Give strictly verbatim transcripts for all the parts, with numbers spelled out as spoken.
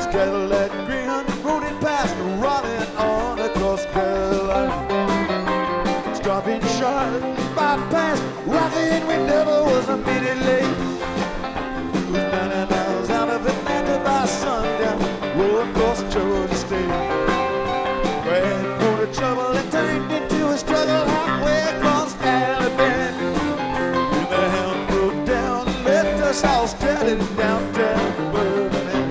Cadillac Greyhound rolling past, running on across Carolina. Stopping short, bypass, rocking, we never was a minute late. It was ninety miles out of Atlanta by sundown, roll across Georgia State. Ran for the trouble and turned into a struggle halfway across Alabama. When the hound broke down and left us all stranded downtown Birmingham.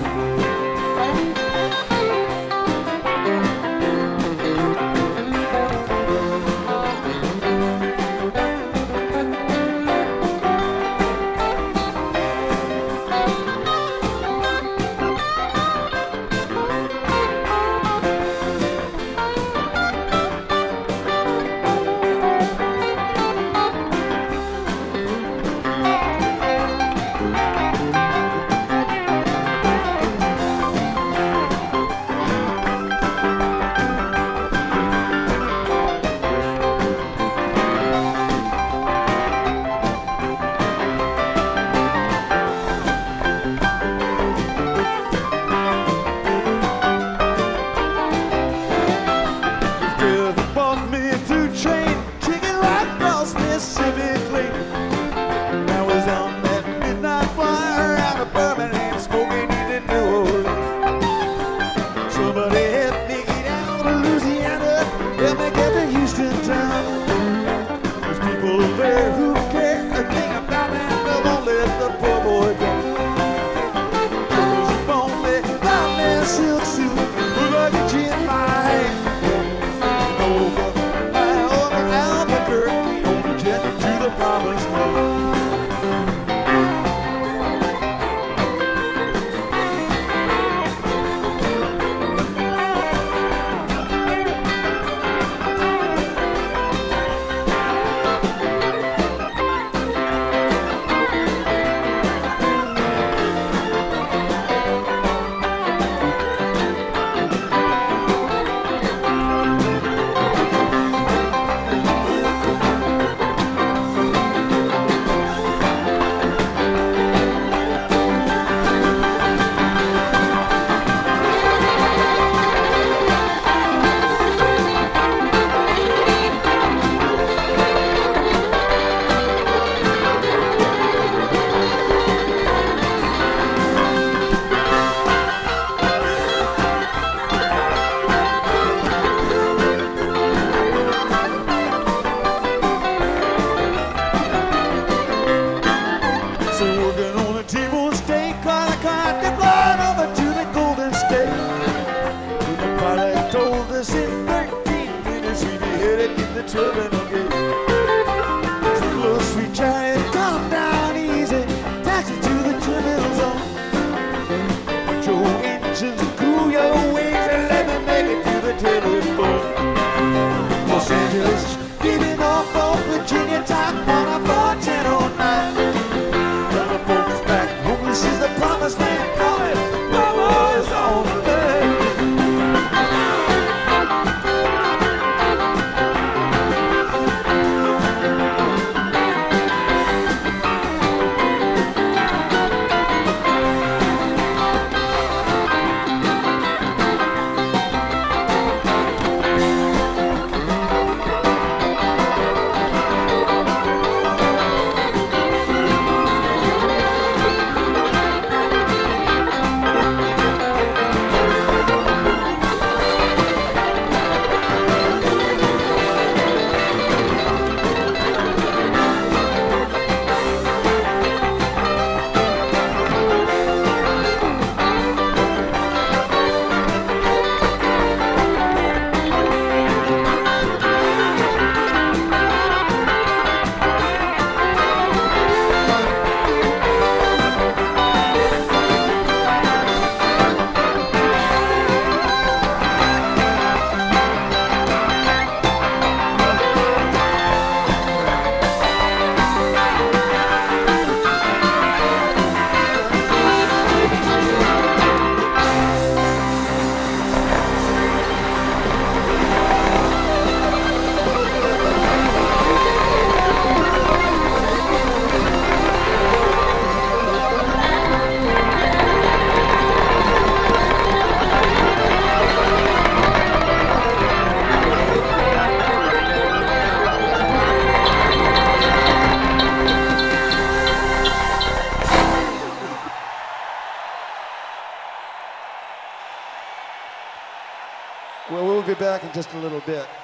Well, we'll be back in just a little bit.